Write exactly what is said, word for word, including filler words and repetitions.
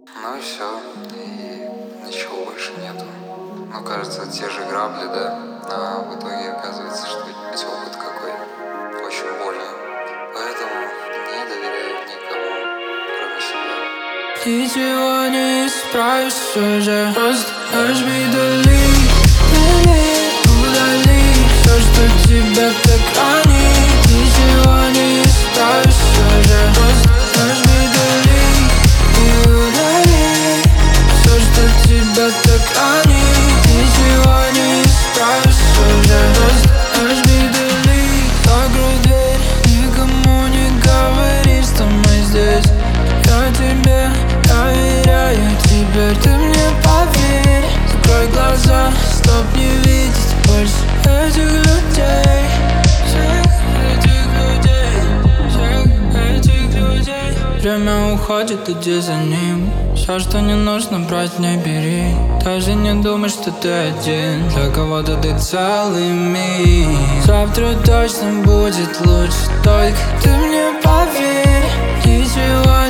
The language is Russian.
Ну и все, и ничего больше нету. Ну, кажется, те же грабли, да, а в итоге оказывается, что ведь опыт какой, очень больно. Поэтому не доверяю никому, кроме себя. Ничего не исправишь все же, просто нажми delete, delete, удали все, что тебя так ранит. Ничего не исправишь все же, просто нажми delete и удали все, что тебя так ранит. Ничего не исправишь все же, просто нажми delete. Закрой дверь, никому не говори, что мы здесь. Я тебе доверяю, теперь ты мне поверь. Закрой глаза, чтоб не видеть больше этих людей. Всех этих людей, всех этих людей. Время уходит, иди за ним. Все, что не нужно брать, не бери. Даже не думай, что ты один. Для кого-то ты целый мир. Завтра точно будет лучше, только ты мне поверь. Ничего